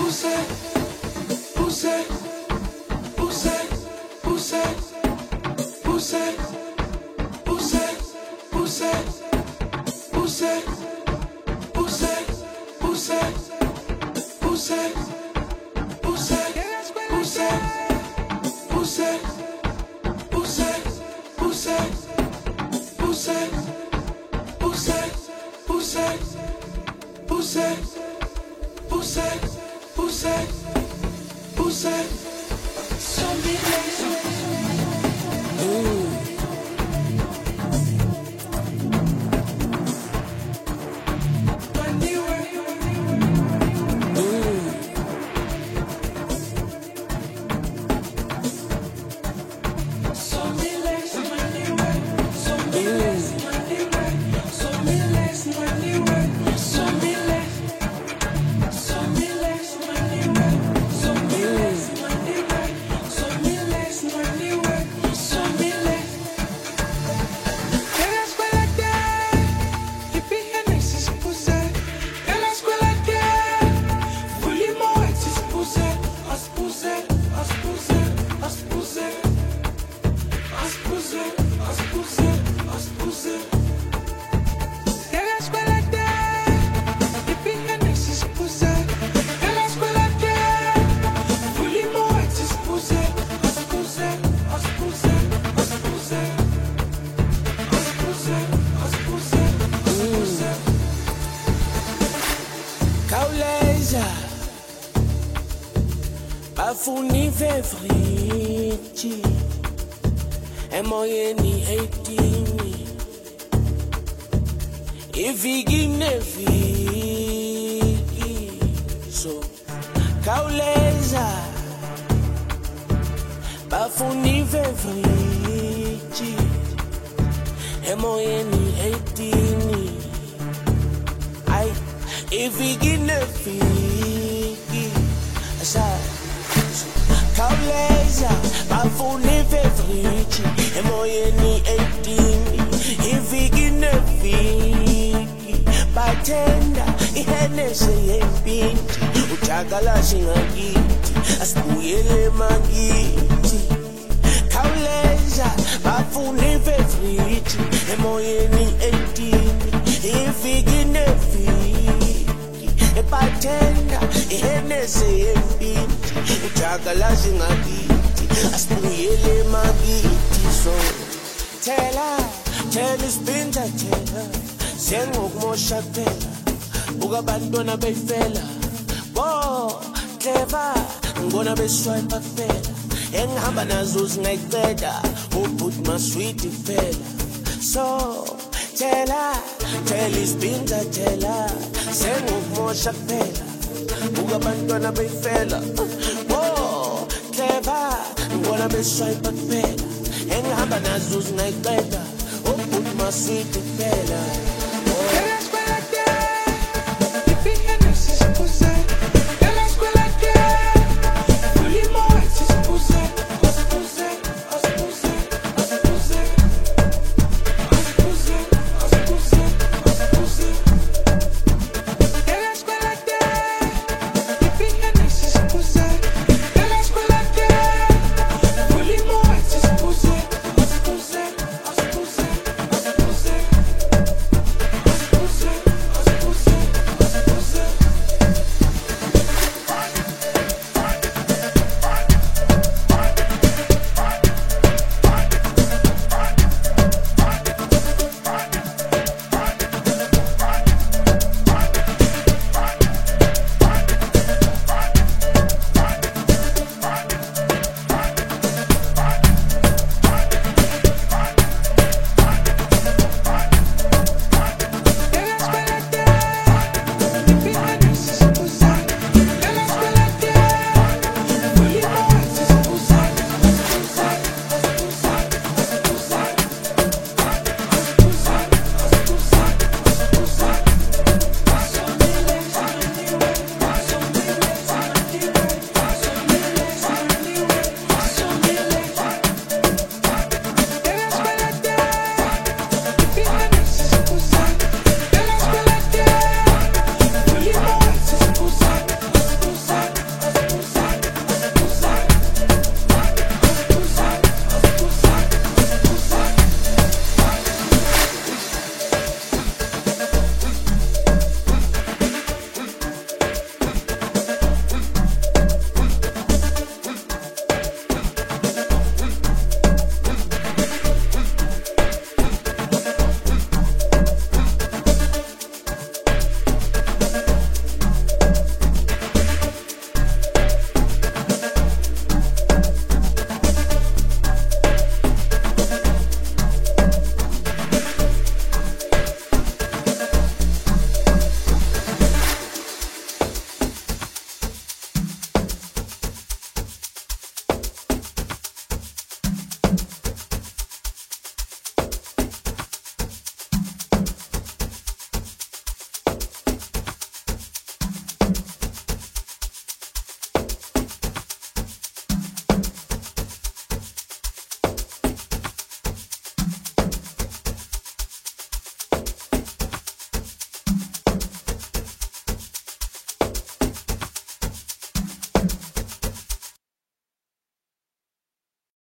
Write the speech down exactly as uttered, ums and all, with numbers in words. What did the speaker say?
Bafuni vevriti emoyeni eighteen iviki neviki so kauleza bafuni vevriti emoyeni eighteen ai iviki neviki asa Kauleza, bafuni vevriti emoyeni eighteen iviki neviki batenda ihenese yempinti ujakala singakiti asibuyele makiti Kauleza, bafuni vevriti emoyeni eighteen iviki neviki batenda ihenese yempinti Ujakala singakiti asibuyele makiti so Tela, tela isipinda tela Sengokumosha phela Buka abantwana befela Bo, clever Ngibona beswipe phela Engihamba nazo zingayiqeda Ubut masweet phela So, tela, tela isipinda tela Sengokumosha phela Buka abantwana befela Oh, clever Ngibona beswipe phela Engihamba nazo zingayiqeda Ubut masweet phela